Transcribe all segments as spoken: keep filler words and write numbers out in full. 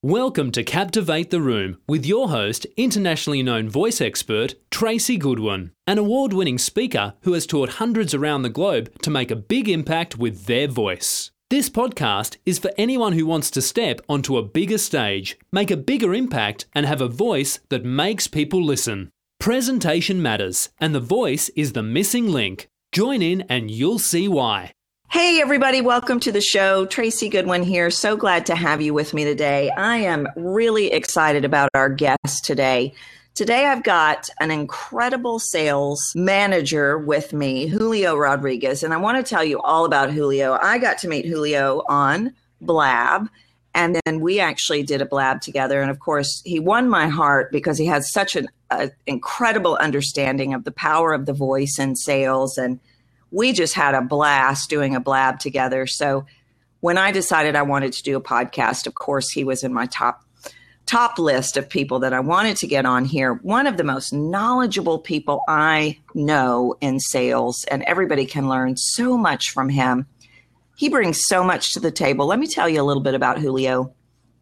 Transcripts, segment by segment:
Welcome to Captivate the Room with your host, internationally known voice expert, Tracy Goodwin, an award-winning speaker who has taught hundreds around the globe to make a big impact with their voice. This podcast is for anyone who wants to step onto a bigger stage, make a bigger impact, and have a voice that makes people listen. Presentation matters, and the voice is the missing link. Join in and you'll see why. Hey everybody, welcome to the show. Tracy Goodwin here. So glad to have you with me today. I am really excited about our guest today. Today I've got an incredible sales manager with me, Julio Rodriguez, and I want to tell you all about Julio. I got to meet Julio on Blab, and then we actually did a Blab together. And of course, he won my heart because he has such an uh, incredible understanding of the power of the voice in sales, and we just had a blast doing a Blab together. So when I decided I wanted to do a podcast, of course, he was in my top top list of people that I wanted to get on here. One of the most knowledgeable people I know in sales, and everybody can learn so much from him. He brings so much to the table. Let me tell you a little bit about Julio.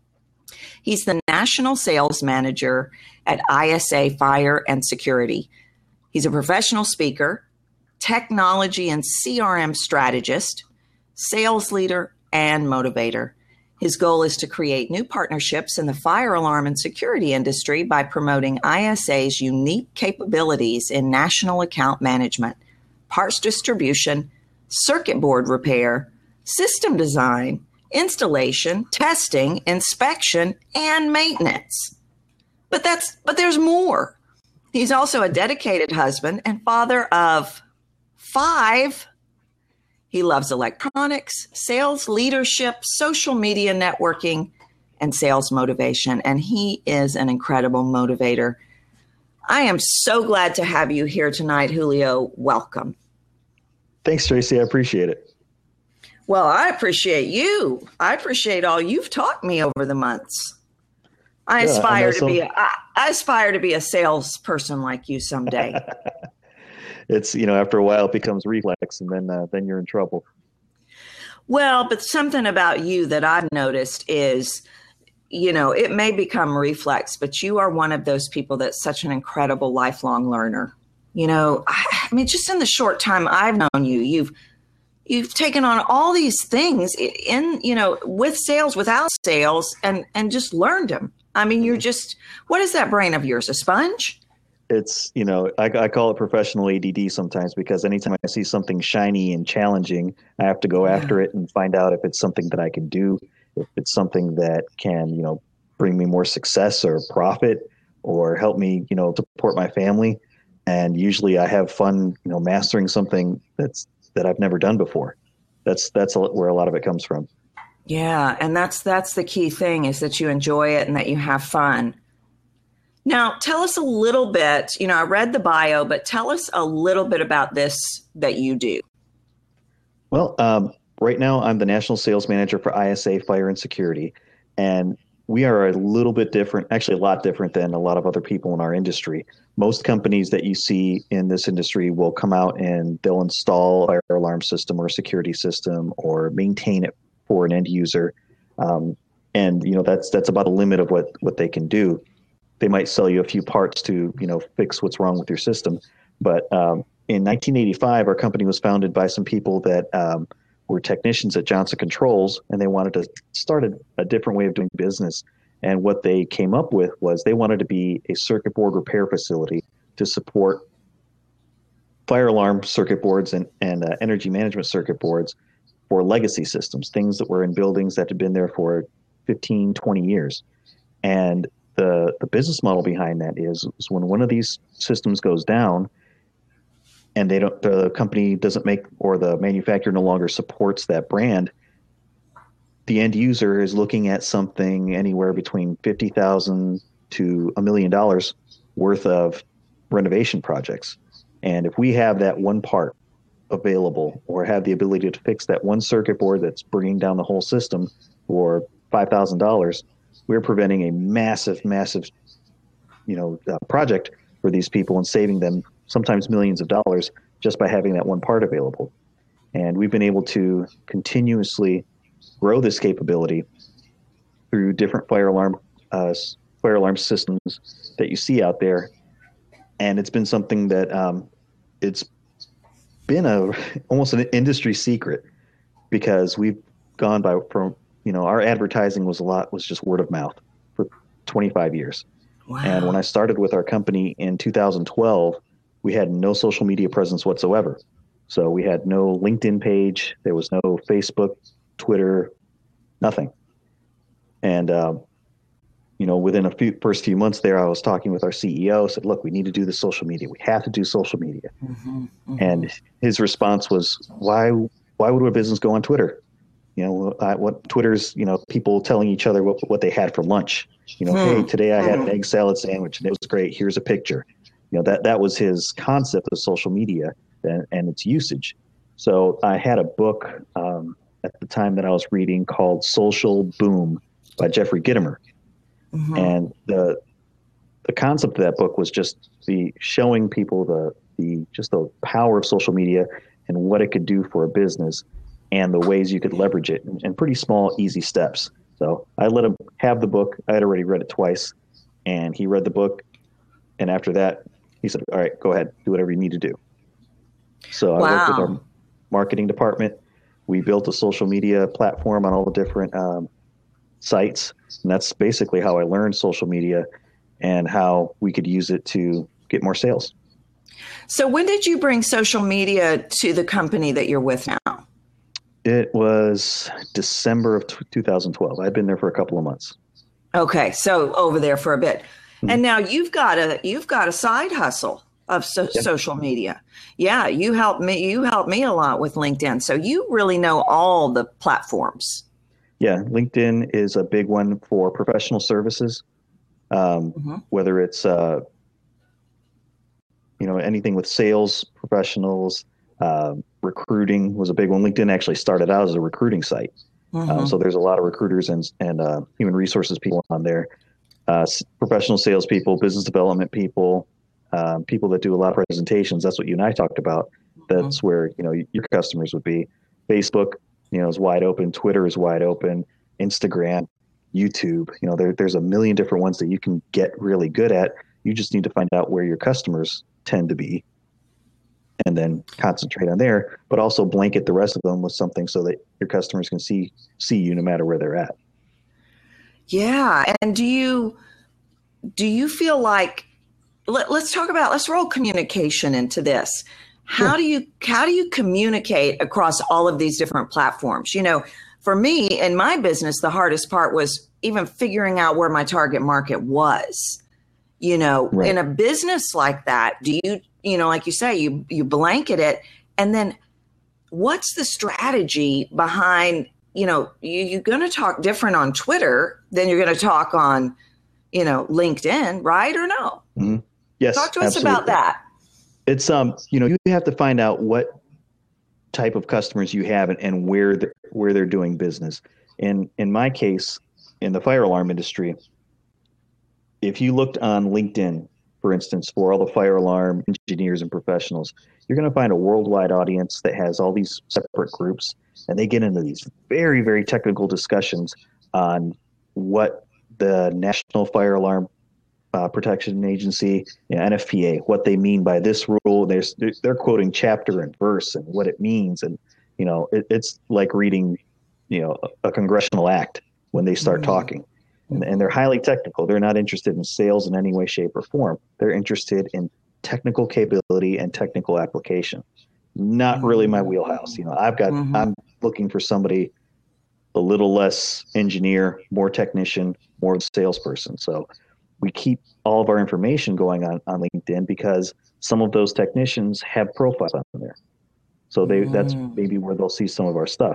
He's the National Sales Manager at I S A Fire and Security. He's a professional speaker, technology and C R M strategist, sales leader, and motivator. His goal is to create new partnerships in the fire alarm and security industry by promoting I S A's unique capabilities in national account management, parts distribution, circuit board repair, system design, installation, testing, inspection, and maintenance. But that's but there's more. He's also a dedicated husband and father of five. He loves electronics, sales leadership, social media networking, and sales motivation. And he is an incredible motivator. I am so glad to have you here tonight, Julio. Welcome. Thanks, Tracy. I appreciate it. Well, I appreciate you. I appreciate all you've taught me over the months. I yeah, aspire to be a, I, I aspire to be a salesperson like you someday. It's, you know, after a while it becomes reflex, and then uh, then you're in trouble. Well, but something about you that I've noticed is, you know, it may become reflex, but you are one of those people that's such an incredible lifelong learner. You know, I, I mean, just in the short time I've known you, you've you've taken on all these things in, you know, with sales, without sales, and and just learned them. I mean, you're just, what is that brain of yours, a sponge? It's, you know, I, I call it professional A D D sometimes, because anytime I see something shiny and challenging, I have to go yeah. after it and find out if it's something that I can do, if it's something that can, you know, bring me more success or profit or help me, you know, support my family. And usually I have fun, you know, mastering something that's that I've never done before. That's that's where a lot of it comes from. Yeah. And that's that's the key thing, is that you enjoy it and that you have fun. Now, tell us a little bit, you know, I read the bio, but tell us a little bit about this that you do. Well, um, right now I'm the National Sales Manager for I S A Fire and Security, and we are a little bit different, actually a lot different than a lot of other people in our industry. Most companies that you see in this industry will come out and they'll install a fire alarm system or a security system or maintain it for an end user. Um, and, you know, that's that's about a limit of what, what they can do. They might sell you a few parts to, you know, fix what's wrong with your system. But um, in nineteen eighty-five, our company was founded by some people that um, were technicians at Johnson Controls, and they wanted to start a, a different way of doing business. And what they came up with was they wanted to be a circuit board repair facility to support fire alarm circuit boards and, and uh, energy management circuit boards for legacy systems, things that were in buildings that had been there for fifteen, twenty years. And The, the business model behind that is, is when one of these systems goes down and they don't, the company doesn't make, or the manufacturer no longer supports that brand, the end user is looking at something anywhere between fifty thousand dollars to a million dollars worth of renovation projects. And if we have that one part available, or have the ability to fix that one circuit board that's bringing down the whole system for five thousand dollars, we're preventing a massive, massive, you know, uh, project for these people and saving them sometimes millions of dollars just by having that one part available. And we've been able to continuously grow this capability through different fire alarm uh, fire alarm systems that you see out there, and it's been something that um, it's been a almost an industry secret, because we've gone by from you know our advertising was a lot was just word of mouth for twenty-five years. Wow. And when I started with our company in two thousand twelve, we had no social media presence whatsoever. So we had no LinkedIn page. There was no Facebook, Twitter, nothing. And, uh, you know, within a few first few months there, I was talking with our C E O, said, look, we need to do the social media. We have to do social media. Mm-hmm, mm-hmm. And his response was, why, why would a business go on Twitter? You know, uh, what Twitter's, you know, people telling each other what, what they had for lunch. You know, mm-hmm. hey, today I had an egg salad sandwich and it was great. Here's a picture. You know, that, that was his concept of social media and, and its usage. So I had a book um, at the time that I was reading called Social Boom by Jeffrey Gitomer. Mm-hmm. And the the concept of that book was just the showing people the the just the power of social media and what it could do for a business and the ways you could leverage it in, in pretty small, easy steps. So I let him have the book. I had already read it twice, and he read the book. And after that, he said, all right, go ahead, do whatever you need to do. So I wow. worked with our marketing department. We built a social media platform on all the different um, sites. And that's basically how I learned social media and how we could use it to get more sales. So when did you bring social media to the company that you're with now? It was December of two thousand twelve. I'd been there for a couple of months. Okay. So over there for a bit. Mm-hmm. And now you've got a, you've got a side hustle of so, yeah. social media. Yeah. You helped me, you helped me a lot with LinkedIn. So you really know all the platforms. Yeah. LinkedIn is a big one for professional services. Um, mm-hmm. Whether it's, uh, you know, anything with sales professionals, uh, recruiting was a big one. LinkedIn actually started out as a recruiting site. Mm-hmm. Uh, so there's a lot of recruiters and, and uh, human resources people on there. Uh, professional salespeople, business development people, um, people that do a lot of presentations. That's what you and I talked about. That's mm-hmm. where, you know, your customers would be. Facebook, you know, is wide open. Twitter is wide open. Instagram, YouTube, you know, there, there's a million different ones that you can get really good at. You just need to find out where your customers tend to be and then concentrate on there, but also blanket the rest of them with something so that your customers can see, see you no matter where they're at. Yeah. And do you, do you feel like, let, let's talk about, let's roll communication into this. How sure. do you, how do you communicate across all of these different platforms? You know, for me in my business, the hardest part was even figuring out where my target market was. You know, right. in a business like that, do you, you know, like you say, you, you blanket it, and then what's the strategy behind, you know, you, you're going to talk different on Twitter than you're going to talk on, you know, LinkedIn, right? Or no? Mm-hmm. Yes. Talk to us absolutely. about that. It's, um, you know, you have to find out what type of customers you have and, and where they're, where they're doing business. In, in my case, in the fire alarm industry, if you looked on LinkedIn, for instance, for all the fire alarm engineers and professionals, you're going to find a worldwide audience that has all these separate groups, and they get into these very, very technical discussions on what the National Fire Alarm uh, Protection Agency, you know, N F P A, what they mean by this rule. They're, they're quoting chapter and verse and what it means. And, you know, it, it's like reading, you know, a, a congressional act when they start mm-hmm. talking. And, and they're highly technical. They're not interested in sales in any way, shape, or form. They're interested in technical capability and technical application. Not really my wheelhouse. You know, I've got, mm-hmm. I'm looking for somebody a little less engineer, more technician, more salesperson. So we keep all of our information going on, on LinkedIn because some of those technicians have profiles on there. So they, mm. that's maybe where they'll see some of our stuff.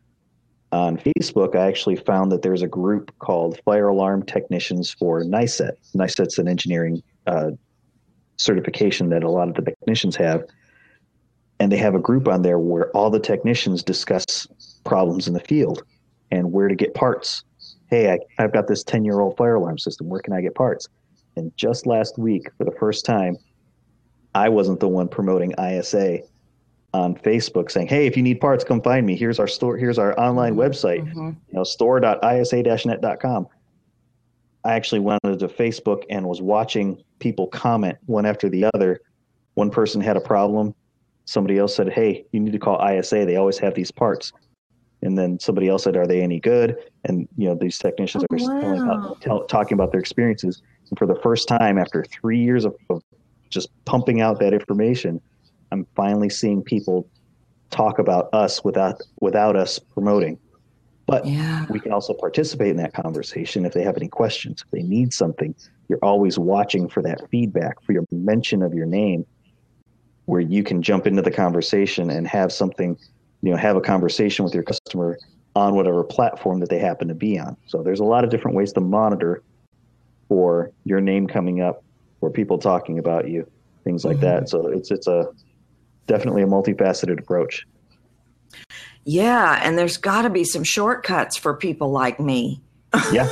On Facebook, I actually found that there's a group called Fire Alarm Technicians for NICET. NICET's an engineering uh, certification that a lot of the technicians have. And they have a group on there where all the technicians discuss problems in the field and where to get parts. Hey, I, I've got this ten-year-old fire alarm system. Where can I get parts? And just last week, for the first time, I wasn't the one promoting I S A. on Facebook saying, hey, if you need parts, come find me. Here's our store. Here's our online mm-hmm. website, mm-hmm. you know, store dot I S A dash net dot com. I actually went to Facebook and was watching people comment one after the other. One person had a problem. Somebody else said, hey, you need to call I S A. They always have these parts. And then somebody else said, are they any good? And, you know, these technicians oh, are wow. telling about, tell, talking about their experiences. And for the first time, after three years of, of just pumping out that information, I'm finally seeing people talk about us without without us promoting. But yeah. we can also participate in that conversation if they have any questions. If they need something, you're always watching for that feedback, for your mention of your name, where you can jump into the conversation and have something, you know, have a conversation with your customer on whatever platform that they happen to be on. So there's a lot of different ways to monitor for your name coming up, or people talking about you, things like mm-hmm. that. So it's it's a definitely a multifaceted approach. Yeah, and there's got to be some shortcuts for people like me. Yeah.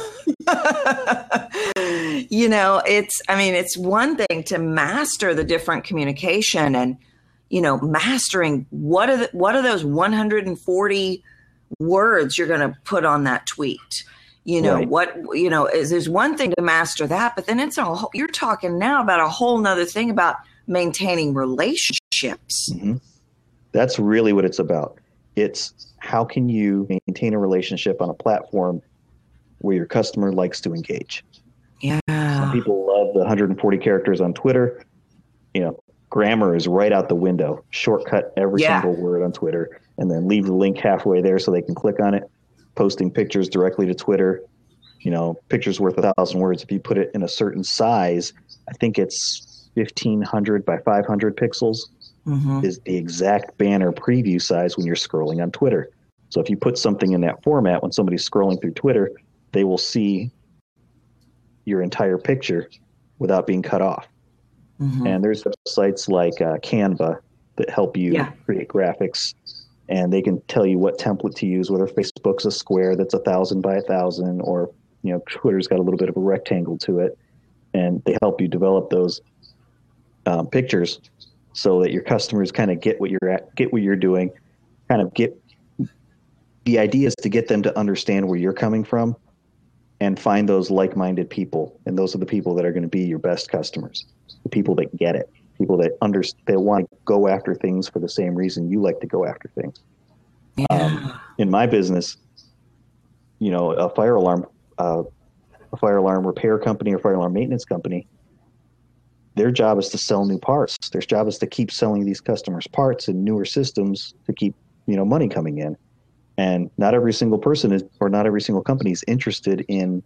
You know, it's, I mean, it's one thing to master the different communication and, you know, mastering what are the, what are those one hundred forty words you're going to put on that tweet? You know, right. what, you know, is there's one thing to master that, but then it's a whole, you're talking now about a whole nother thing about maintaining relationships. Mm-hmm. That's really what it's about. It's how can you maintain a relationship on a platform where your customer likes to engage? Yeah. Some people love the one hundred forty characters on Twitter. You know, grammar is right out the window. Shortcut every yeah. single word on Twitter and then leave the link halfway there so they can click on it. Posting pictures directly to Twitter. You know, pictures worth a thousand words. If you put it in a certain size, I think it's fifteen hundred by five hundred pixels. Mm-hmm. Is the exact banner preview size when you're scrolling on Twitter. So if you put something in that format, when somebody's scrolling through Twitter, they will see your entire picture without being cut off. Mm-hmm. And there's sites like uh, Canva that help you yeah. create graphics, and they can tell you what template to use, whether Facebook's a square that's a thousand by a thousand, or, you know, Twitter's got a little bit of a rectangle to it, and they help you develop those um, pictures so that your customers kind of get what you're at, get what you're doing, kind of get the idea is to get them to understand where you're coming from and find those like-minded people. And those are the people that are going to be your best customers, the people that get it, people that under, they want to go after things for the same reason you like to go after things. Yeah. Um, in my business, you know, a fire alarm, uh, a fire alarm repair company or fire alarm maintenance company, their job is to sell new parts. Their job is to keep selling these customers parts and newer systems to keep, you know, money coming in. And not every single person is, or not every single company is interested in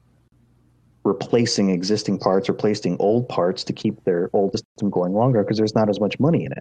replacing existing parts, replacing old parts to keep their old system going longer, because there's not as much money in it.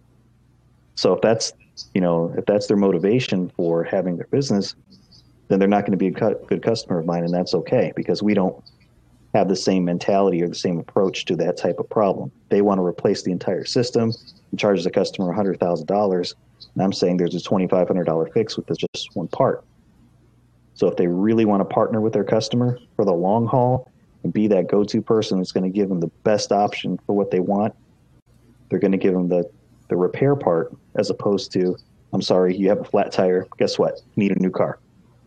So if that's, you know, if that's their motivation for having their business, then they're not going to be a good customer of mine, and that's okay, because we don't have the same mentality or the same approach to that type of problem. They want to replace the entire system and charge the customer one hundred thousand dollars. And I'm saying there's a twenty-five hundred dollars fix with just one part. So if they really want to partner with their customer for the long haul and be that go-to person that's going to give them the best option for what they want, they're going to give them the, the repair part, as opposed to, I'm sorry, you have a flat tire. Guess what? You need a new car.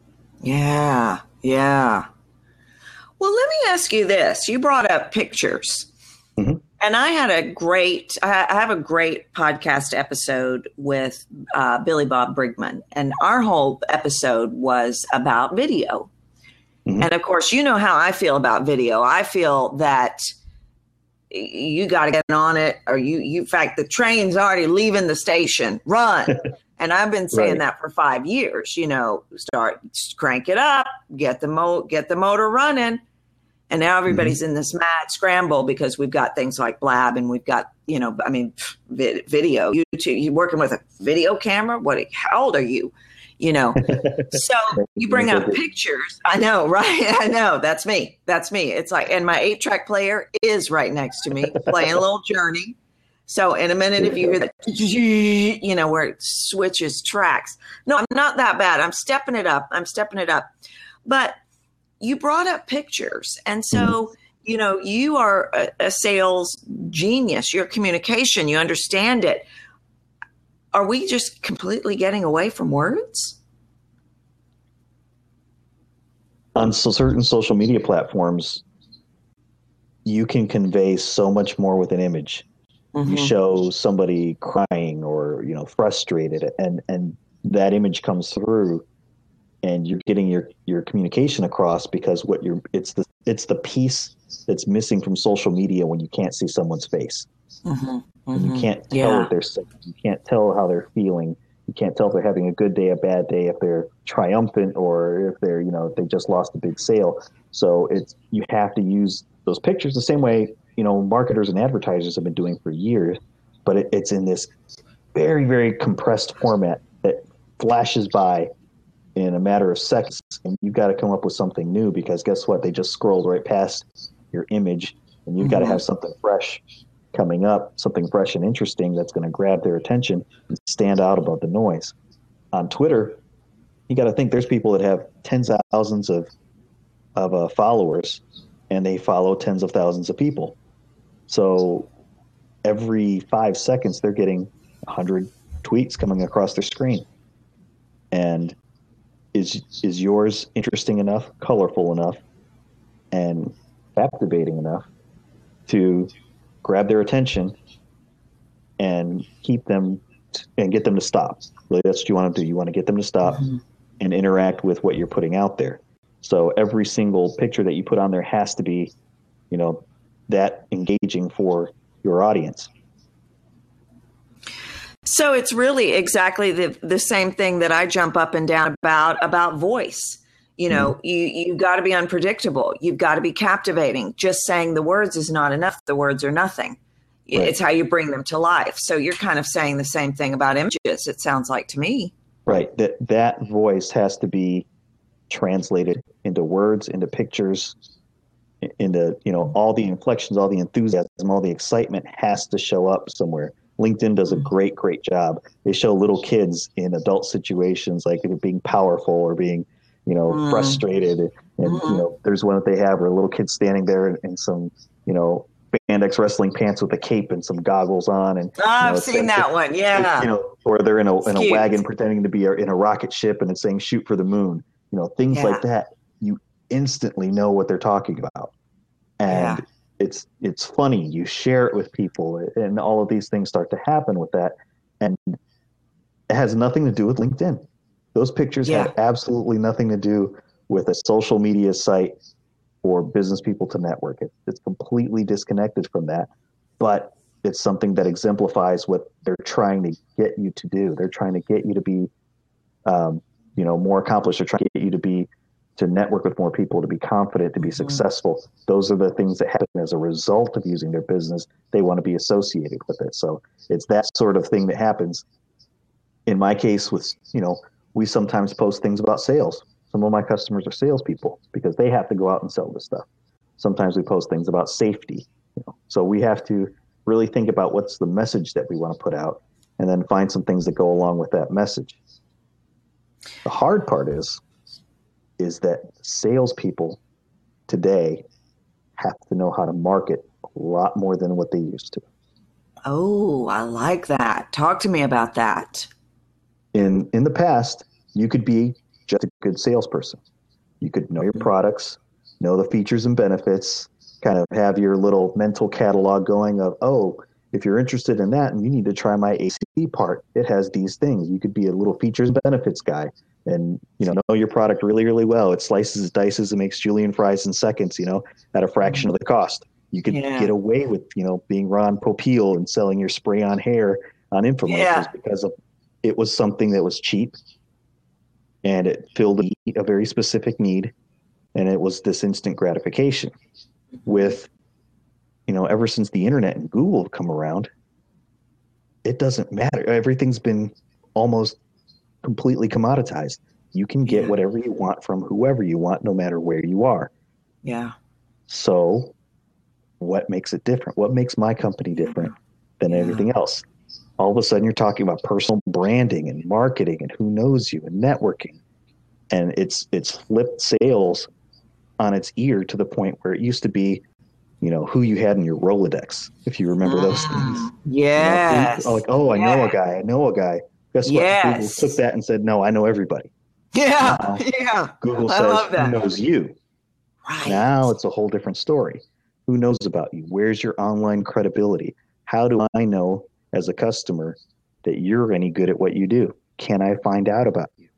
Yeah, yeah. Well, let me ask you this. You brought up pictures. Mm-hmm. And I had a great, I have a great podcast episode with uh, Billy Bob Brigman. And our whole episode was about video. Mm-hmm. And of course, you know how I feel about video. I feel that you got to get on it, or you, you, in fact, the train's already leaving the station, run. And I've been saying right. that for five years, you know, start, crank it up, get the mo, get the motor running. And now everybody's mm-hmm. in this mad scramble because we've got things like Blab, and we've got, you know, I mean, video, YouTube, you're working with a video camera. What, how old are you? You know, so you bring up pictures. I know, right? I know. That's me. That's me. It's like, and my eight track player is right next to me playing a little Journey. So in a minute, if you hear that, you know, where it switches tracks. No, I'm not that bad. I'm stepping it up. I'm stepping it up. But you brought up pictures. And so, you know, you are a, a sales genius. Your communication, you understand it. are we just completely getting away from words? On so certain social media platforms, you can convey so much more with an image. Mm-hmm. You show somebody crying or, you know, frustrated, and, and that image comes through, and you're getting your, your communication across, because what you're, it's the, it's the piece that's missing from social media when you can't see someone's face. Mm-hmm. Mm-hmm. You can't tell yeah. what they're saying. You can't tell how they're feeling. You can't tell if they're having a good day, a bad day, if they're triumphant, or if they're, you know, if they just lost a big sale. So it's, you have to use those pictures the same way, you know, marketers and advertisers have been doing for years, but it, it's in this very, very compressed format that flashes by in a matter of seconds. And you've got to come up with something new, because guess what? They just scrolled right past your image, and you've mm-hmm. got to have something fresh coming up, something fresh and interesting that's going to grab their attention and stand out above the noise. On Twitter, you got to think there's people that have tens of thousands of, of uh, followers, and they follow tens of thousands of people. So every five seconds, they're getting a hundred tweets coming across their screen. And is is yours interesting enough, colorful enough, and captivating enough to grab their attention and keep them t- and get them to stop? Really, that's what you want to do. You want to get them to stop mm-hmm. and interact with what you're putting out there. So every single picture that you put on there has to be, you know, that engaging for your audience. So it's really exactly the the same thing that I jump up and down about, about voice. You know, mm-hmm. you, you've got to be unpredictable. You've got to be captivating. Just saying the words is not enough. The words are nothing. Right. It's how you bring them to life. So you're kind of saying the same thing about images, it sounds like to me. Right. That that voice has to be translated into words, into pictures, into, you know, all the inflections, all the enthusiasm, all the excitement has to show up somewhere. LinkedIn does a great, great job. They show little kids in adult situations, like being powerful or being, you know, mm. frustrated. And, mm-hmm. you know, there's one that they have where a little kid's standing there in, in some, you know, spandex wrestling pants with a cape and some goggles on. And oh, you know, I've seen that one. Yeah. You know, or they're in a, in a wagon pretending to be a, in a rocket ship, and it's saying shoot for the moon. You know, things yeah. like that. You instantly know what they're talking about. And yeah. it's it's funny. You share it with people, and all of these things start to happen with that. And it has nothing to do with LinkedIn. Those pictures yeah. have absolutely nothing to do with a social media site for business people to network. It, it's completely disconnected from that. But it's something that exemplifies what they're trying to get you to do. They're trying to get you to be um, you know, more accomplished. They're trying to get you to be, to network with more people, to be confident, to be mm-hmm. successful. Those are the things that happen as a result of using their business. They want to be associated with it. So it's that sort of thing that happens. In my case, with, you know, we sometimes post things about sales. Some of my customers are salespeople because they have to go out and sell this stuff. Sometimes we post things about safety. You know, so we have to really think about what's the message that we want to put out, and then find some things that go along with that message. The hard part is, is that salespeople today have to know how to market a lot more than what they used to. Oh, I like that. Talk to me about that. In in the past, you could be just a good salesperson. You could know your products, know the features and benefits, kind of have your little mental catalog going of, oh, if you're interested in that and you need to try my A C part, it has these things. You could be a little features and benefits guy and, you know, know your product really, really well. It slices, dices, and makes julienne fries in seconds, you know, at a fraction of the cost. You could yeah. get away with, you know, being Ron Popeil and selling your spray on hair on infomercials yeah. because of it was something that was cheap and it filled a, a very specific need, and it was this instant gratification. With, you know, ever since the internet and Google have come around, it doesn't matter. Everything's been almost completely commoditized. You can get yeah. whatever you want from whoever you want, no matter where you are. Yeah. So what makes it different? What makes my company different than yeah. everything else? All of a sudden you're talking about personal branding and marketing and who knows you and networking. And it's it's flipped sales on its ear to the point where it used to be you know, who you had in your Rolodex, if you remember those things. Yes. You know, like, oh, I yes. know a guy. I know a guy. Guess what? Yes. Google took that and said, no, I know everybody. Yeah. Now, yeah. Google I says, love that. who knows you? Right. Now it's a whole different story. Who knows about you? Where's your online credibility? How do I know as a customer that you're any good at what you do? Can I find out about you?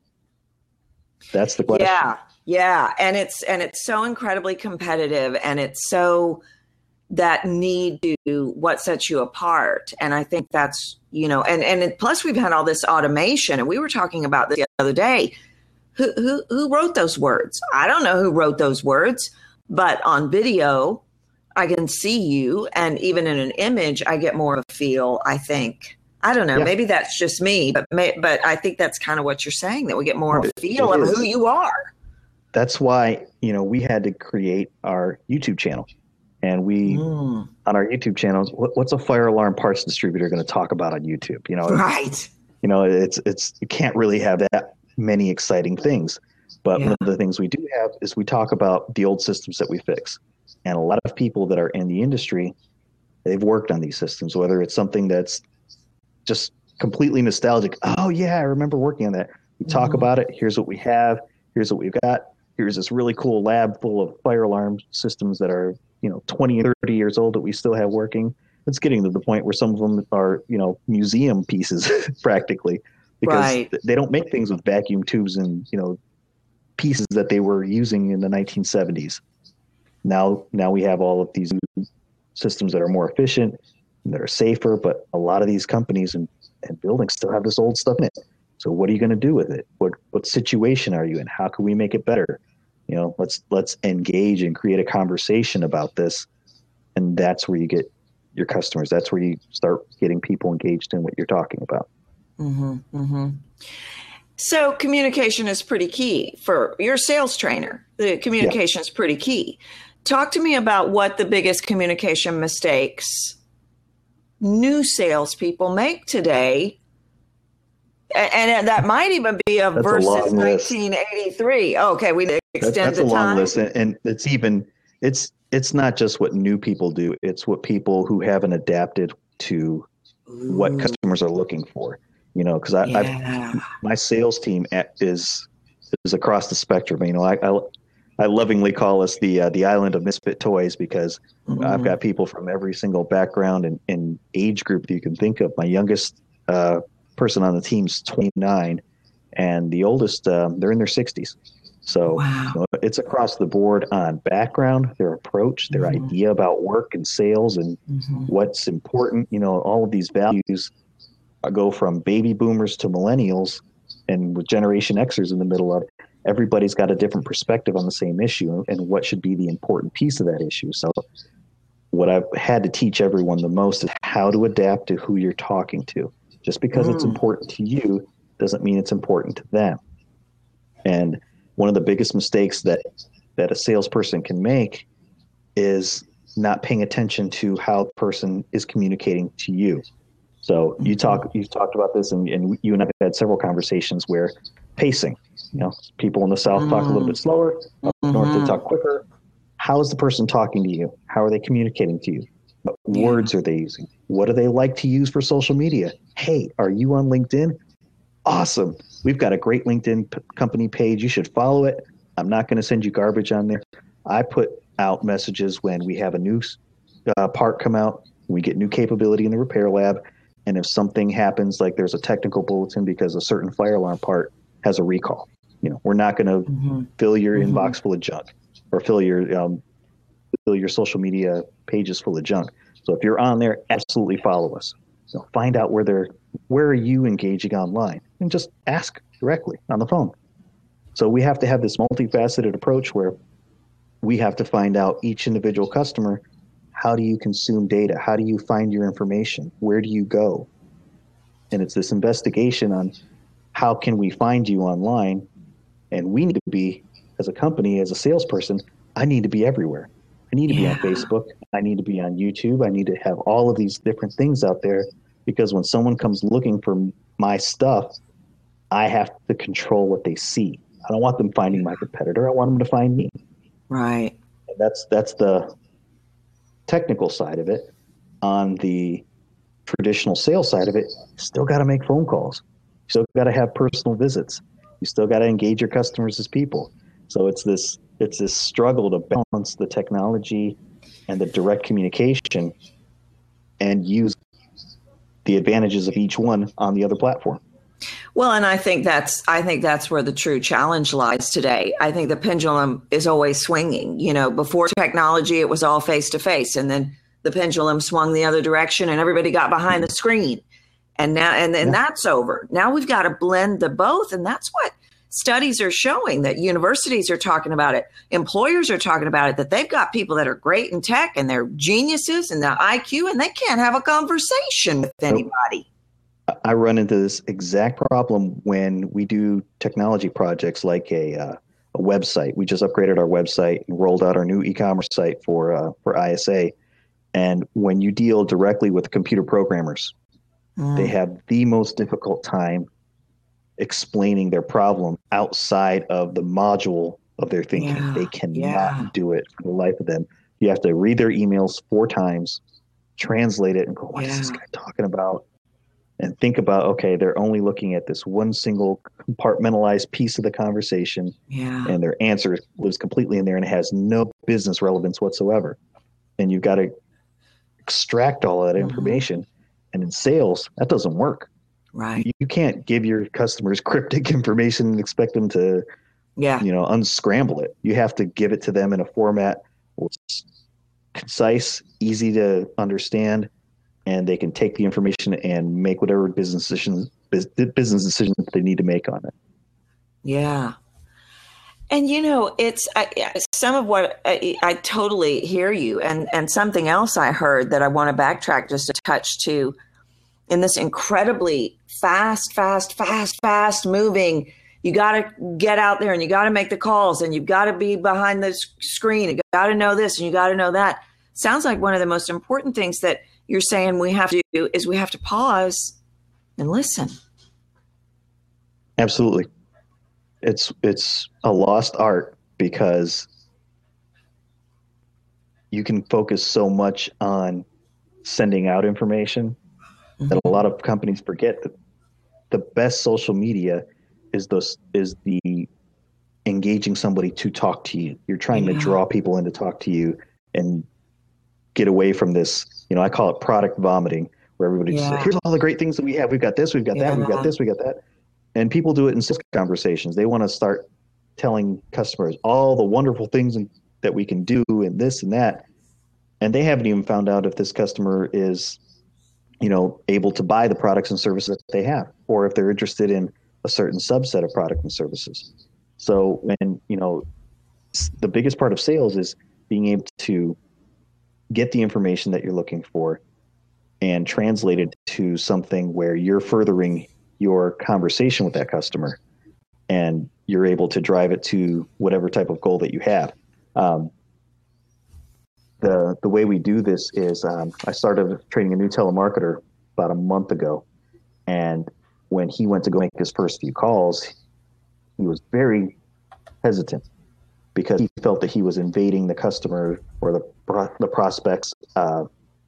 That's the question. Yeah. Yeah. And it's, and it's so incredibly competitive, and it's so that need to what sets you apart. And I think that's, you know, and, and it, plus we've had all this automation, and we were talking about this the other day. Who, who, who wrote those words? I don't know who wrote those words, but on video, I can see you. And even in an image, I get more of a feel, I think. I don't know. Yeah. Maybe that's just me, but may, but I think that's kind of what you're saying, that we get more of a feel of who you are. That's why, you know, we had to create our YouTube channel. And we, mm. on our YouTube channels, what, what's a fire alarm parts distributor going to talk about on YouTube? You know, right. You know, it's, it's, you can't really have that many exciting things. But yeah. one of the things we do have is we talk about the old systems that we fix. And a lot of people that are in the industry, they've worked on these systems, whether it's something that's just completely nostalgic. Oh, yeah, I remember working on that. We mm. talk about it. Here's what we have. Here's what we've got. Here's this really cool lab full of fire alarm systems that are, you know, twenty, thirty years old that we still have working. It's getting to the point where some of them are, you know, museum pieces practically, because right. they don't make things with vacuum tubes and, you know, pieces that they were using in the nineteen seventies. Now, now we have all of these systems that are more efficient and that are safer, but a lot of these companies and, and buildings still have this old stuff in it. So what are you going to do with it? What, what situation are you in? How can we make it better? You know, let's let's engage and create a conversation about this, and that's where you get your customers. That's where you start getting people engaged in what you're talking about. Mm-hmm, mm-hmm. So communication is pretty key for your sales trainer. The communication yeah. is pretty key. Talk to me about what the biggest communication mistakes new salespeople make today. And that might even be a that's versus a nineteen eighty-three. Oh, okay, we extend that's, that's the a long time. list, and it's even it's it's not just what new people do; it's what people who haven't adapted to Ooh. What customers are looking for. You know, because I yeah. I've, my sales team is is across the spectrum. You know, I I, I lovingly call us the uh, the island of misfit toys, because mm-hmm. I've got people from every single background and, and age group that you can think of. My youngest uh, person on the team's twenty-nine, and the oldest um, they're in their sixties. So wow. you know, it's across the board on background, their approach, their mm-hmm. idea about work and sales, and mm-hmm. what's important. You know, all of these values go from baby boomers to millennials, and with Generation Xers in the middle of it. Everybody's got a different perspective on the same issue and what should be the important piece of that issue. So what I've had to teach everyone the most is how to adapt to who you're talking to. Just because mm. it's important to you doesn't mean it's important to them. And one of the biggest mistakes that, that a salesperson can make is not paying attention to how the person is communicating to you. So you talk, you've talked about this, and, and you and I have had several conversations where pacing, you know, people in the South talk a little bit slower, up mm-hmm. north they talk quicker. How is the person talking to you? How are they communicating to you? What yeah. words are they using? What do they like to use for social media? Hey, are you on LinkedIn? Awesome. We've got a great LinkedIn p- company page. You should follow it. I'm not going to send you garbage on there. I put out messages when we have a new uh, part come out, we get new capability in the repair lab. And if something happens, like there's a technical bulletin because a certain fire alarm part has a recall, you know, we're not going to mm-hmm. fill your mm-hmm. inbox full of junk, or fill your um, fill your social media pages full of junk. So if you're on there, absolutely follow us. So find out where they're, where are you engaging online, and just ask directly on the phone. So we have to have this multifaceted approach where we have to find out each individual customer. How do you consume data? How do you find your information? Where do you go? And it's this investigation on how can we find you online? And we need to be, as a company, as a salesperson, I need to be everywhere. I need to yeah. be on Facebook. I need to be on YouTube. I need to have all of these different things out there, because when someone comes looking for my stuff, I have to control what they see. I don't want them finding my competitor. I want them to find me. Right. And that's, that's the, technical side of it. On the traditional sales side of it, you still got to make phone calls. You still got to have personal visits. You still got to engage your customers as people. So it's this it's this struggle to balance the technology and the direct communication and use the advantages of each one on the other platform. Well, and I think that's I think that's where the true challenge lies today. I think the pendulum is always swinging. You know, before technology, it was all face to face, and then the pendulum swung the other direction, and everybody got behind the screen. And now, and then yeah. that's over. Now we've got to blend the both, and that's what studies are showing, that universities are talking about it, employers are talking about it, that they've got people that are great in tech and they're geniuses and the I Q, and they can't have a conversation with anybody. I run into this exact problem when we do technology projects like a, uh, a website. We just upgraded our website and rolled out our new e-commerce site for uh, for I S A. And when you deal directly with computer programmers, mm. they have the most difficult time explaining their problem outside of the module of their thinking. Yeah. They cannot yeah. do it for the life of them. You have to read their emails four times, translate it, and go, what yeah. is this guy talking about? And think about, okay, they're only looking at this one single compartmentalized piece of the conversation, yeah. and their answer lives completely in there and it has no business relevance whatsoever. And you've got to extract all that information. Mm-hmm. And in sales, that doesn't work. Right. You, you can't give your customers cryptic information and expect them to, yeah. you know, unscramble it. You have to give it to them in a format that's concise, easy to understand, and they can take the information and make whatever business decisions business decisions they need to make on it. Yeah. And, you know, it's I, some of what I, I totally hear you. And, and something else I heard that I want to backtrack just a touch to, in this incredibly fast, fast, fast, fast moving, you got to get out there and you got to make the calls and you've got to be behind the screen. You got to know this and you got to know that. Sounds like one of the most important things that you're saying we have to do is we have to pause and listen. Absolutely. It's it's a lost art because you can focus so much on sending out information mm-hmm. that a lot of companies forget that the best social media is those is the engaging somebody to talk to you. You're trying yeah. to draw people in to talk to you and get away from this, you know, I call it product vomiting, where everybody yeah. says, here's all the great things that we have. We've got this, we've got yeah. that, we've got this, we got that. And people do it in sales conversations. They want to start telling customers all the wonderful things that we can do and this and that. And they haven't even found out if this customer is, you know, able to buy the products and services that they have, or if they're interested in a certain subset of product and services. So when, you know, the biggest part of sales is being able to get the information that you're looking for and translate it to something where you're furthering your conversation with that customer and you're able to drive it to whatever type of goal that you have. Um, the the way we do this is um, I started training a new telemarketer about a month ago, and when he went to go make his first few calls, he was very hesitant because he felt that he was invading the customer or the the prospect's uh,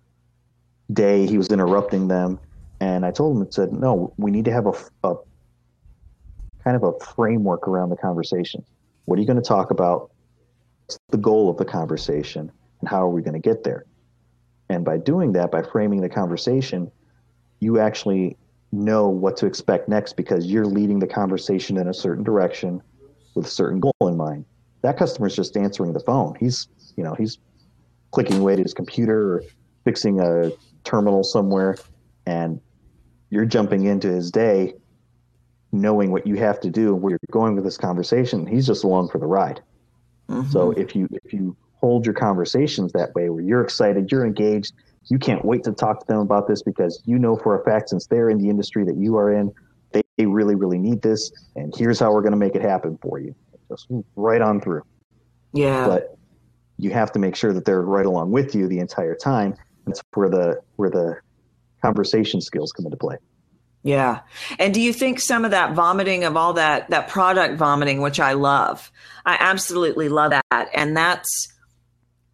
day. He was interrupting them. And I told him, I said, no, we need to have a, a kind of a framework around the conversation. What are you going to talk about? What's the goal of the conversation? And how are we going to get there? And by doing that, by framing the conversation, you actually know what to expect next because you're leading the conversation in a certain direction with a certain goal in mind. That customer's just answering the phone. He's, you know, he's clicking away to his computer or fixing a terminal somewhere, and you're jumping into his day knowing what you have to do, where you're going with this conversation. He's just along for the ride. Mm-hmm. So if you if you hold your conversations that way, where you're excited, you're engaged, you can't wait to talk to them about this because you know for a fact, since they're in the industry that you are in, they really, really need this, and here's how we're going to make it happen for you. Just right on through. Yeah. But you have to make sure that they're right along with you the entire time. That's where the where the conversation skills come into play. Yeah. And do you think some of that vomiting of all that, that product vomiting, which I love, I absolutely love that. And that's, I,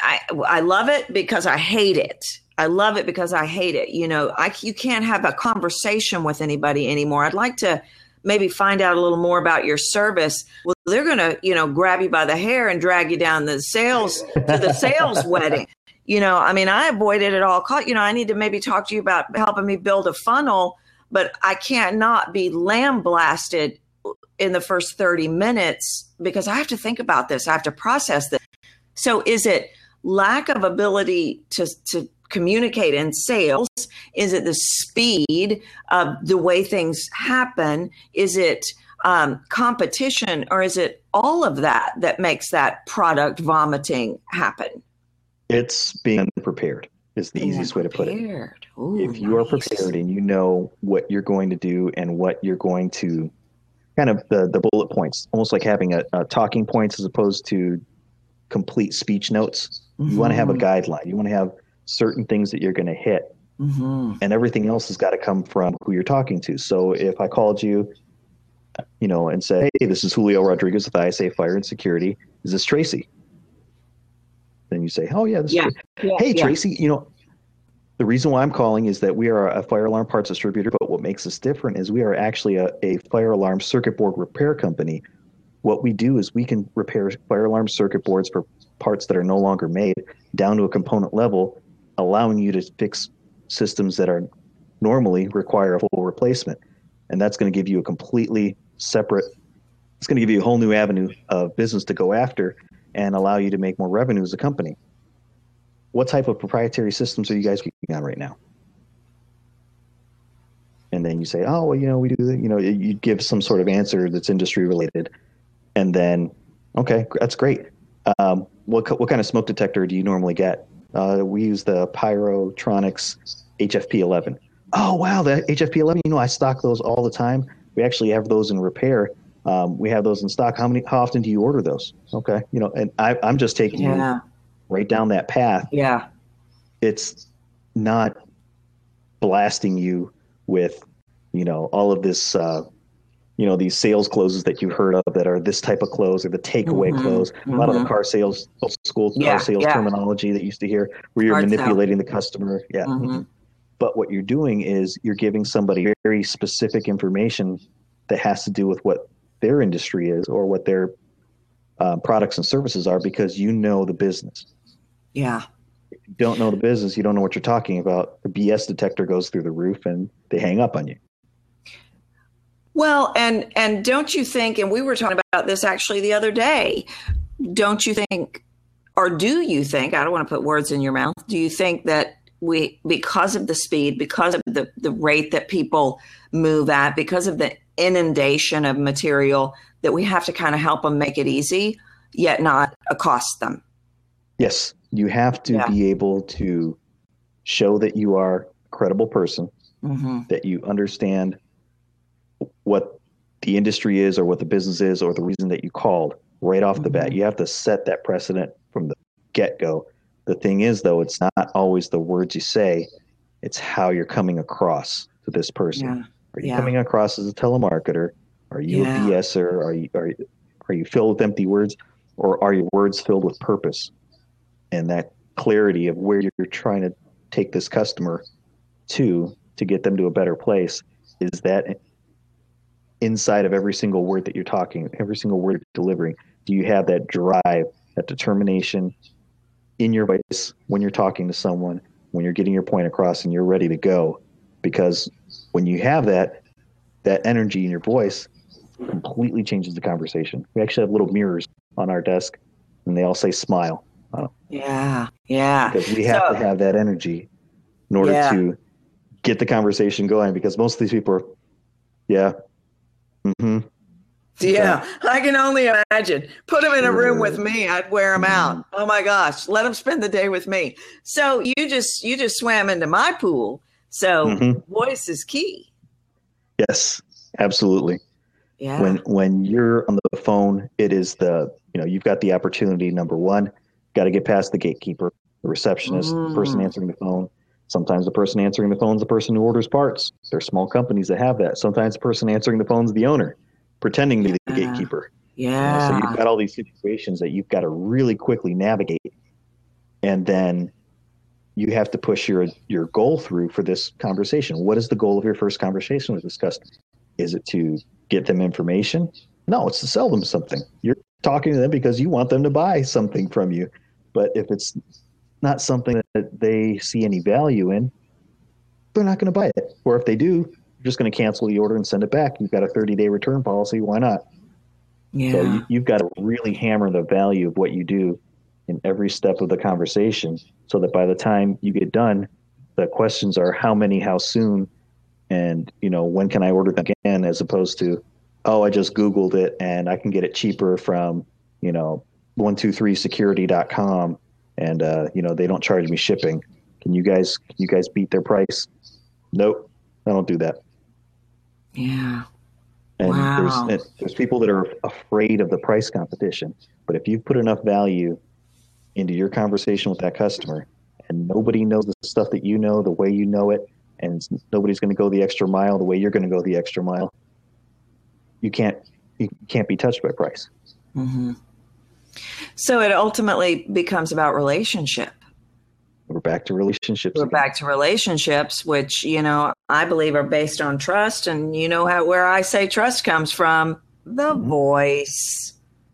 I, I love it because I hate it. I love it because I hate it. You know, I, you can't have a conversation with anybody anymore. I'd like to maybe find out a little more about your service. Well, they're going to, you know, grab you by the hair and drag you down the sales to the sales wedding. You know, I mean, I avoid it at all costs. You know, I need to maybe talk to you about helping me build a funnel, but I can't not be lambasted in the first thirty minutes because I have to think about this. I have to process this. So is it lack of ability to, to communicate in sales? Is it the speed of the way things happen? Is it um, competition, or is it all of that that makes that product vomiting happen? It's being prepared is the being easiest way to put it. Ooh, if you nice. are prepared and you know what you're going to do and what you're going to kind of the, the bullet points, almost like having a, a talking points as opposed to complete speech notes. Mm-hmm. You want to have a guideline. You want to have certain things that you're going to hit. Mm-hmm. And everything else has got to come from who you're talking to. So if I called you, you know, and said, hey, this is Julio Rodriguez with I S A Fire and Security. Is this Tracy? Then you say, oh, yeah, this yeah. is yeah. Hey, yeah. Tracy, you know, the reason why I'm calling is that we are a fire alarm parts distributor, but what makes us different is we are actually a, a fire alarm circuit board repair company. What we do is we can repair fire alarm circuit boards for parts that are no longer made down to a component level, allowing you to fix systems that are normally require a full replacement. And that's going to give you a completely separate, it's going to give you a whole new avenue of business to go after and allow you to make more revenue as a company. What type of proprietary systems are you guys working on right now? And then you say, oh, well, you know, we do, you know, you give some sort of answer that's industry related. And then, okay, that's great. Um, what, what kind of smoke detector do you normally get? Uh, we use the Pyrotronics H F P eleven. Oh, wow, the H F P eleven, you know, I stock those all the time. We actually have those in repair. Um, we have those in stock. How many? How often do you order those? Okay, you know, and I, I'm just taking yeah. you right down that path. Yeah, it's not blasting you with, you know, all of this, uh, you know, these sales closes that you've heard of that are this type of close or the takeaway mm-hmm. close. Mm-hmm. A lot of the car sales, old school car yeah, sales yeah. terminology that you used to hear, where you're Hard manipulating sell. the customer. Yeah. Mm-hmm. But what you're doing is you're giving somebody very specific information that has to do with what their industry is or what their uh, products and services are, because you know the business. Yeah. If you don't know the business, you don't know what you're talking about. The B S detector goes through the roof and they hang up on you. Well, and and don't you think, and we were talking about this actually the other day, don't you think, or do you think, I don't want to put words in your mouth, do you think that we, because of the speed, because of the, the rate that people move at, because of the inundation of material, that we have to kind of help them make it easy, yet not accost them? Yes, you have to yeah. be able to show that you are a credible person, mm-hmm. that you understand what the industry is or what the business is or the reason that you called right off mm-hmm. the bat. You have to set that precedent from the get-go. The thing is, though, it's not always the words you say, it's how you're coming across to this person. Yeah. Are you yeah. coming across as a telemarketer? Are you yeah. a B S er? Are you, are, are you filled with empty words, or are your words filled with purpose? And that clarity of where you're trying to take this customer to, to get them to a better place, is that inside of every single word that you're talking, every single word you're delivering? Do you have that drive, that determination in your voice when you're talking to someone, when you're getting your point across and you're ready to go? Because when you have that, that energy in your voice completely changes the conversation. We actually have little mirrors on our desk and they all say smile on them. Yeah. Yeah. Because we have so, to have that energy in order yeah. to get the conversation going, because most of these people are, yeah. Mm-hmm. Yeah, I can only imagine. Put them in a room with me, I'd wear them out. Oh my gosh, let them spend the day with me. So you just you just swam into my pool. So mm-hmm. voice is key. Yes, absolutely. Yeah. When when you're on the phone, it is the, you know, you've got the opportunity. Number one, got to get past the gatekeeper, the receptionist, mm. the person answering the phone. Sometimes the person answering the phone is the person who orders parts. There's small companies that have that. Sometimes the person answering the phone is the owner, pretending to be the gatekeeper. Yeah. You know, so you've got all these situations that you've got to really quickly navigate. And then you have to push your your goal through for this conversation. What is the goal of your first conversation with this customer? Is it to get them information? No, it's to sell them something. You're talking to them because you want them to buy something from you. But if it's not something that they see any value in, they're not going to buy it. Or if they do, you're just going to cancel the order and send it back. You've got a thirty-day return policy. Why not? Yeah. So you, you've got to really hammer the value of what you do in every step of the conversation, so that by the time you get done, the questions are how many, how soon, and, you know, when can I order them again, as opposed to, oh, I just Googled it and I can get it cheaper from, you know, one two three security dot com, and, uh, you know, they don't charge me shipping. Can you guys, can you guys beat their price? Nope, I don't do that. Yeah. And Wow. there's, there's people that are afraid of the price competition, but if you put enough value into your conversation with that customer, and nobody knows the stuff that you know the way you know it, and nobody's going to go the extra mile the way you're going to go the extra mile, you can't you can't be touched by price. Mm-hmm. So it ultimately becomes about relationship. We're back to relationships. We're again. back to relationships, which, you know, I believe are based on trust. And you know how where I say trust comes from, the Mm-hmm. voice.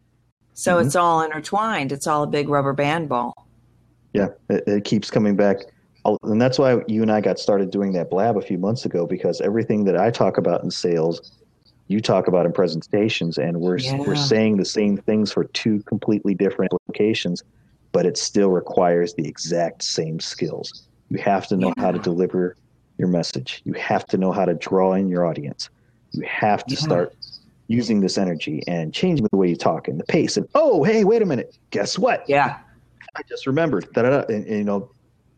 So Mm-hmm. it's all intertwined. It's all a big rubber band ball. Yeah, it, it keeps coming back. And that's why you and I got started doing that blab a few months ago, because everything that I talk about in sales, you talk about in presentations, and we're Yeah. we're saying the same things for two completely different applications, but it still requires the exact same skills. You have to know Yeah. how to deliver your message. You have to know how to draw in your audience. You have to Yeah. start using this energy and changing the way you talk and the pace. And, oh, hey, wait a minute. Guess what? Yeah. I just remembered. Da-da-da. And, and, you know,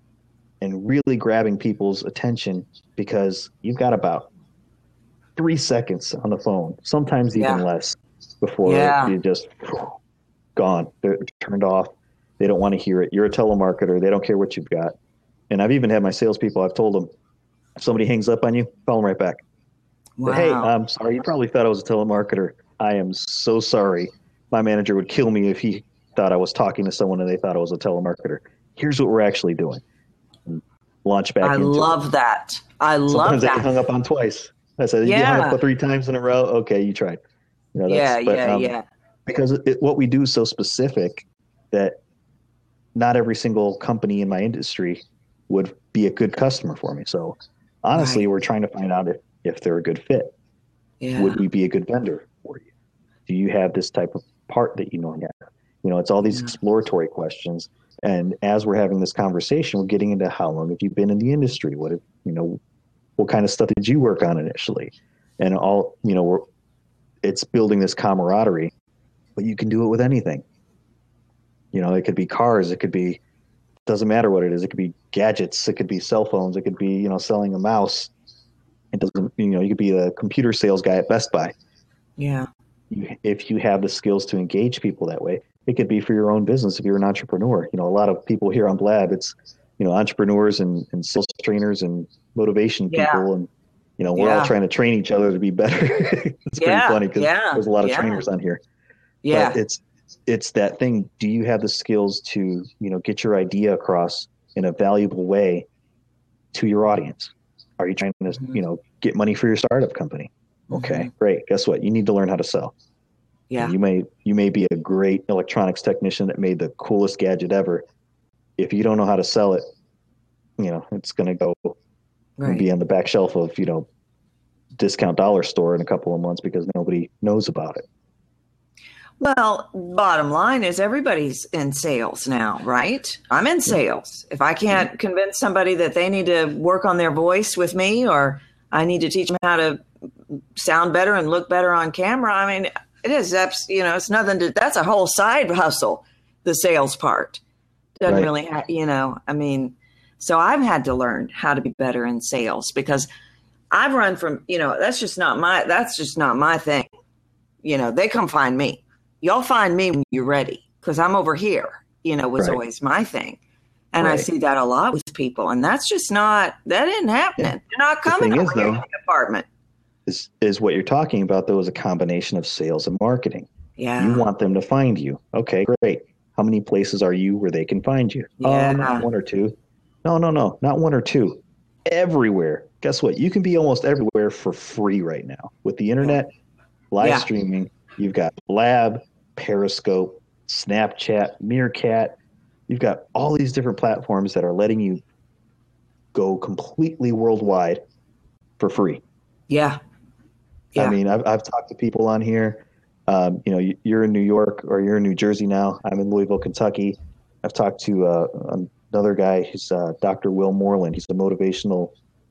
and really grabbing people's attention, because you've got about three seconds on the phone, sometimes even Yeah. less, before Yeah. you just gone. They're turned off. They don't want to hear it. You're a telemarketer. They don't care what you've got. And I've even had my salespeople, I've told them, if somebody hangs up on you, call them right back. Wow. But, hey, I'm sorry. You probably thought I was a telemarketer. I am so sorry. My manager would kill me if he thought I was talking to someone and they thought I was a telemarketer. Here's what we're actually doing. And launch back I into love it. that. I love Sometimes that. I get hung up on twice. I said, you get hung Yeah. up three times in a row. Okay, you tried. You know, Yeah, that's, but, yeah, um, yeah. Because it, what we do is so specific that not every single company in my industry would be a good customer for me. So honestly, Right. we're trying to find out if, if they're a good fit. Yeah. Would we be a good vendor for you? Do you have this type of part that you know have? You know, it's all these Yeah. exploratory questions. And as we're having this conversation, we're getting into how long have you been in the industry? What have, you know, what kind of stuff did you work on initially? And all, you know, we're, it's building this camaraderie, but you can do it with anything. You know, it could be cars, it could be, doesn't matter what it is. It could be gadgets, it could be cell phones, it could be, you know, selling a mouse. It doesn't, you know, you could be a computer sales guy at Best Buy. Yeah. You, if you have the skills to engage people that way, it could be for your own business if you're an entrepreneur. You know, a lot of people here on Blab, it's, you know, entrepreneurs and, and sales trainers and motivation Yeah. people. And, you know, we're Yeah. all trying to train each other to be better. It's pretty Yeah. funny because Yeah. there's a lot of Yeah. trainers on here. Yeah. But it's, it's that thing. Do you have the skills to, you know, get your idea across in a valuable way to your audience? Are you trying to, Mhm. you know, get money for your startup company? Okay, Mhm. great. Guess what? You need to learn how to sell. Yeah. You may you may be a great electronics technician that made the coolest gadget ever. If you don't know how to sell it, you know, it's going to go and Right. be on the back shelf of, you know, discount dollar store in a couple of months because nobody knows about it. Well, bottom line is everybody's in sales now, right? I'm in sales. If I can't convince somebody that they need to work on their voice with me, or I need to teach them how to sound better and look better on camera, I mean, it is, that's, you know, it's nothing to, that's a whole side hustle, the sales part. Doesn't Right. really, ha- you know, I mean, so I've had to learn how to be better in sales because I've run from, you know, that's just not my, that's just not my thing. You know, they come find me. Y'all find me when you're ready because I'm over here, you know, was Right. always my thing. And I Right. see that a lot with people. And that's just not, that isn't happening. Yeah. They're not The coming thing over is, here though, to the apartment. Is is what you're talking about, though, is a combination of sales and marketing. Yeah. You want them to find you. Okay, great. How many places are you where they can find you? Yeah. Oh, not one or two. No, no, no, not one or two. Everywhere. Guess what? You can be almost everywhere for free right now. With the internet, live Yeah. streaming, you've got Blab, Periscope, Snapchat, Meerkat. You've got all these different platforms that are letting you go completely worldwide for free. Yeah. Yeah. I mean, I've, I've talked to people on here. Um, you know, you- you're in New York or you're in New Jersey now. I'm in Louisville, Kentucky. I've talked to uh, another guy. He's uh, Doctor Will Moreland. He's a motivational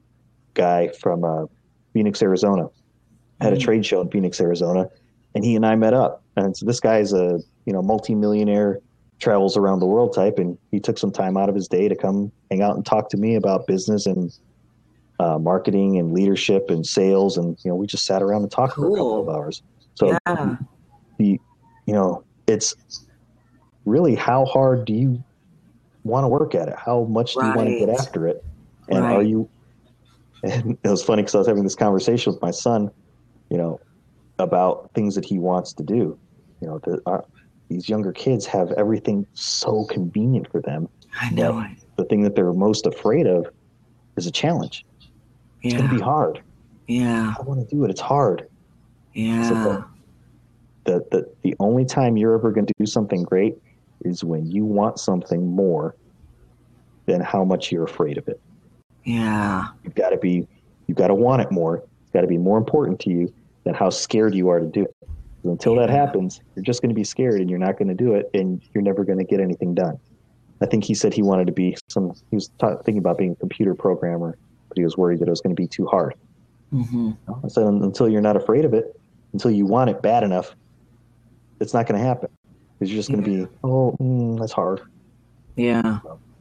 guy from uh, Phoenix, Arizona. Had a Mm. trade show in Phoenix, Arizona, and he and I met up. And so this guy's a you know multi-millionaire, travels around the world type, and he took some time out of his day to come hang out and talk to me about business and uh, marketing and leadership and sales. And you know, we just sat around and talked for a couple Cool. of hours. So Yeah. the you know it's really how hard do you want to work at it? How much do you want to get Right. after it? And are Right. you? And it was funny because I was having this conversation with my son, you know, about things that he wants to do. You know, the, our, these younger kids have everything so convenient for them. I know that it. The thing that they're most afraid of is a challenge. It's going to Yeah. be hard. Yeah. I want to do it. It's hard. Yeah. So the, the, the only time you're ever going to do something great is when you want something more than how much you're afraid of it. Yeah. You've got to be, you've got to want it more. It's got to be more important to you than how scared you are to do it. So until that happens, you're just going to be scared and you're not going to do it, and you're never going to get anything done. I think he said he wanted to be some, he was ta- thinking about being a computer programmer, but he was worried that it was going to be too hard. Mm-hmm. I said, until you're not afraid of it, until you want it bad enough, it's not going to happen. Because you're just going to be, oh, mm, that's hard. Yeah.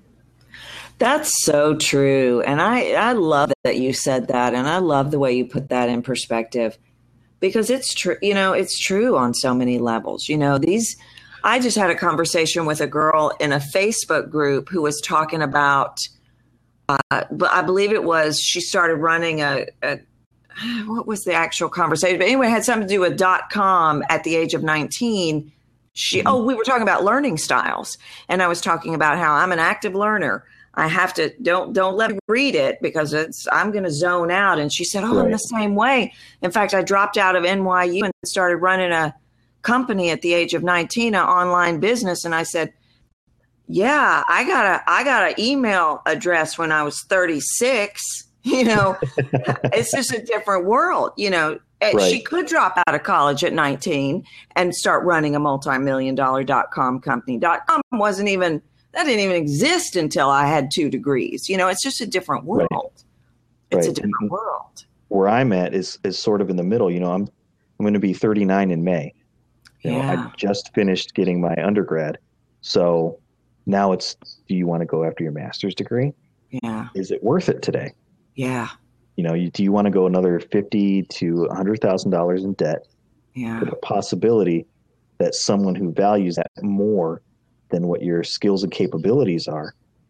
That's so true. And I, I love that you said that. And I love the way you put that in perspective, because it's true. You know, it's true on so many levels. You know, these, I just had a conversation with a girl in a Facebook group who was talking about, uh, but I believe it was, she started running a, a, what was the actual conversation? But anyway, it had something to do with dot com at the age of nineteen. She, mm-hmm. oh, we were talking about learning styles. And I was talking about how I'm an active learner. I have to, don't, don't let me read it because it's, I'm going to zone out. And she said, oh, right. I'm the same way. In fact, I dropped out of N Y U and started running a company at the age of nineteen, an online business. And I said, yeah, I got a, I got an email address when I was thirty-six, you know, it's just a different world, you know. Right. She could drop out of college at nineteen and start running a multi-million dollar dot-com company. Dot-com wasn't even, that didn't even exist until I had two degrees. You know, it's just a different world. Right. It's right. a different and world. Where I'm at is is sort of in the middle. You know, I'm I'm going to be thirty-nine in May. You yeah. know, I just finished getting my undergrad. So now it's, do you want to go after your master's degree? Yeah. Is it worth it today? Yeah. You know, you, do you want to go another fifty to a hundred thousand dollars in debt yeah. for the possibility that someone who values that more than what your skills and capabilities are,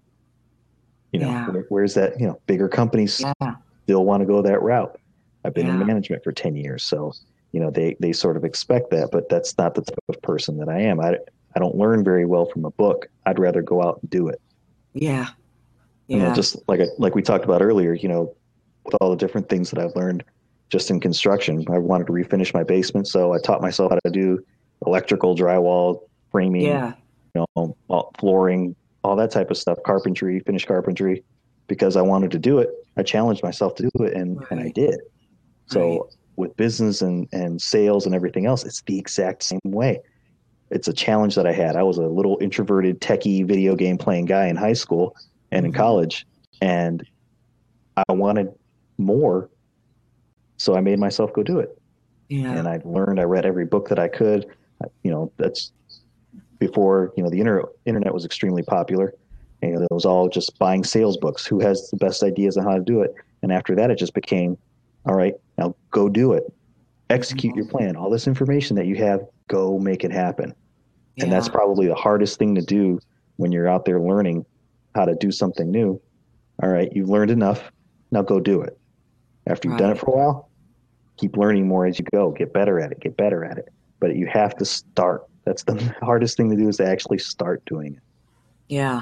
you know, yeah. where, where's that? You know, bigger companies yeah. still want to go that route. I've been yeah. in management for ten years, so you know they they sort of expect that, but that's not the type of person that I am. I I don't learn very well from a book. I'd rather go out and do it. Yeah. Yeah. You know, just like I, like we talked about earlier, you know, with all the different things that I've learned just in construction. I wanted to refinish my basement, so I taught myself how to do electrical, drywall, framing, yeah. you know, all, flooring, all that type of stuff, carpentry, finish carpentry, because I wanted to do it. I challenged myself to do it, and, right. and I did. So right. with business and, and sales and everything else, it's the exact same way. It's a challenge that I had. I was a little introverted, techie, video game playing guy in high school and in college, and I wanted more, so I made myself go do it. Yeah. And I learned. I read every book that I could. You know, that's before you know the inter- internet was extremely popular, and it was all just buying sales books. Who has the best ideas on how to do it? And after that, it just became, all right, now go do it. Execute mm-hmm. your plan. All this information that you have, go make it happen. Yeah. And that's probably the hardest thing to do when you're out there learning how to do something new. All right, you've learned enough. Now go do it. After you've right. done it for a while, keep learning more as you go. Get better at it. Get better at it. But you have to start That's the hardest thing to do, is to actually start doing it. Yeah.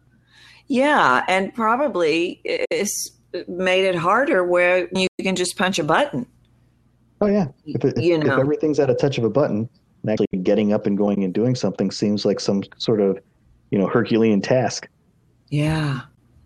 Yeah. And probably it's made it harder where you can just punch a button. Oh, yeah. If, it, you know. if everything's at a touch of a button, and actually getting up and going and doing something seems like some sort of, you know, Herculean task. Yeah.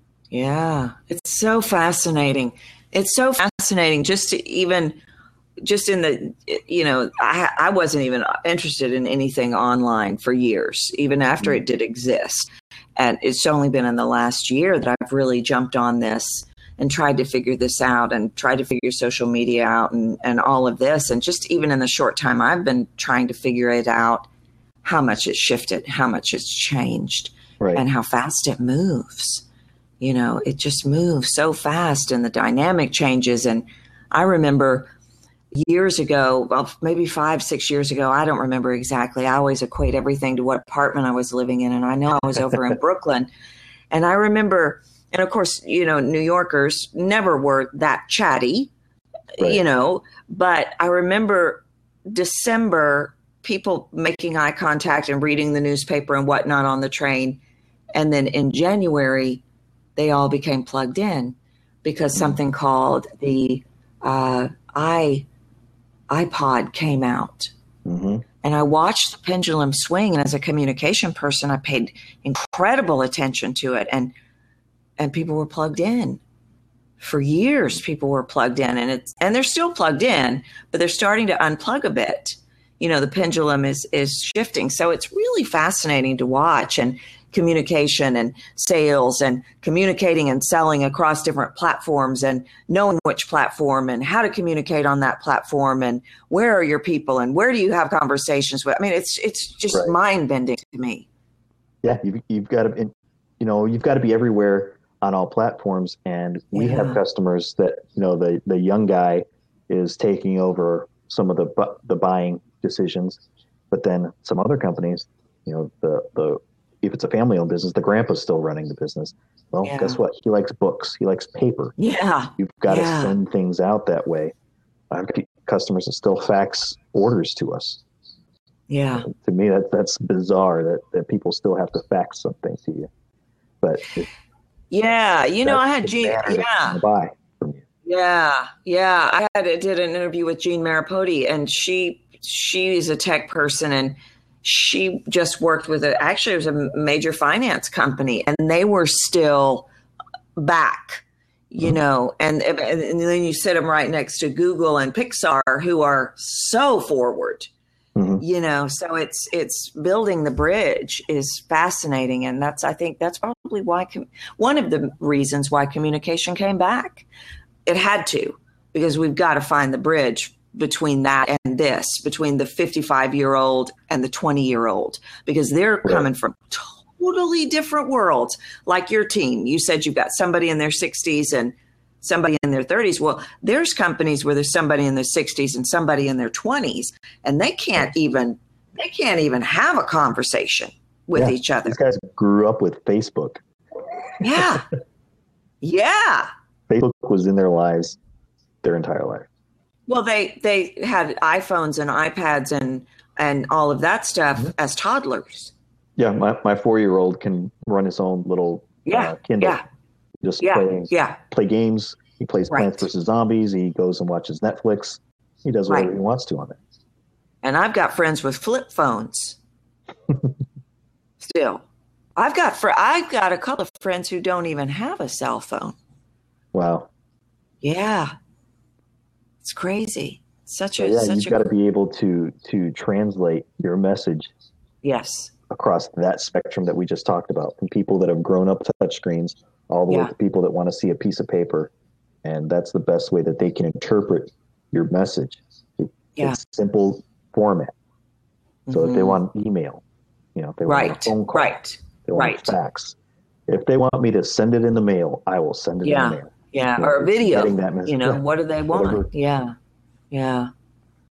Yeah. It's so fascinating. It's so fascinating just to even, just in the, you know, I, I wasn't even interested in anything online for years, even after it did exist. And it's only been in the last year that I've really jumped on this and tried to figure this out and tried to figure social media out and, and all of this. And just even in the short time I've been trying to figure it out, how much it's shifted, how much it's changed, right. and how fast it moves. You know, it just moves so fast and the dynamic changes. And I remember years ago, well, maybe five, six years ago, I don't remember exactly. I always equate everything to what apartment I was living in. And I know I was over in Brooklyn. And I remember, and of course, you know, New Yorkers never were that chatty, right. you know, but I remember December, people making eye contact and reading the newspaper and whatnot on the train. And then in January, they all became plugged in because something called the uh, i iPod came out. Mm-hmm. And I watched the pendulum swing. And as a communication person, I paid incredible attention to it. And and people were plugged in. For years, people were plugged in. And it's and they're still plugged in, but they're starting to unplug a bit. You know, the pendulum is is shifting. So it's really fascinating to watch. And communication and sales and communicating and selling across different platforms and knowing which platform and how to communicate on that platform and where are your people and where do you have conversations with. I mean, it's it's just right. mind-bending to me. Yeah, you've, you've got to, you know, you've got to be everywhere on all platforms. And we yeah. have customers that, you know, the, the young guy is taking over some of the the buying decisions, but then some other companies, you know, the the if it's a family-owned business, the grandpa's still running the business. Well, yeah. guess what? He likes books. He likes paper. Yeah. You've got yeah. to send things out that way. I've got customers that still fax orders to us. Yeah. And to me, that that's bizarre that, that people still have to fax something to you. But it, yeah, you know, I had Jean. Yeah. Buy from you. Yeah, yeah. I had did an interview with Jean Maripodi, and she she's a tech person, and she just worked with a, actually it was a major finance company, and they were still back, you mm-hmm. know, and, and then you sit them right next to Google and Pixar, who are so forward, mm-hmm. you know, so it's, it's building the bridge is fascinating. And that's, I think that's probably why, com- one of the reasons why communication came back. It had to, because we've got to find the bridge between that and this, between the fifty-five year old and the twenty year old, because they're right. coming from totally different worlds. Like your team, you said you've got somebody in their sixties and somebody in their thirties. Well, there's companies where there's somebody in their sixties and somebody in their twenties, and they can't even, they can't even have a conversation with yeah, each other. These guys grew up with Facebook. Yeah. Yeah. Facebook was in their lives their entire life. Well, they, they had iPhones and iPads and, and all of that stuff mm-hmm. as toddlers. Yeah, my, my four-year-old can run his own little yeah, uh, Kindle. Yeah, Just yeah, play, yeah. play games. He plays right. Plants versus Zombies. He goes and watches Netflix. He does whatever right. he wants to on it. And I've got friends with flip phones. Still, I've got fr- I've got a couple of friends who don't even have a cell phone. Wow. Yeah. It's crazy. Such a yeah, such you've got to be able to to translate your message. Yes. Across that spectrum that we just talked about, from people that have grown up touchscreens all the yeah. way to people that want to see a piece of paper, and that's the best way that they can interpret your message. It, yeah. It's simple format. So mm-hmm. if they want email, you know, if they want right. a phone call, right. they want right. fax. If they want me to send it in the mail, I will send it yeah. in the mail. Yeah, you or know, a video. That you know, yeah. what do they want? Whatever. Yeah, yeah.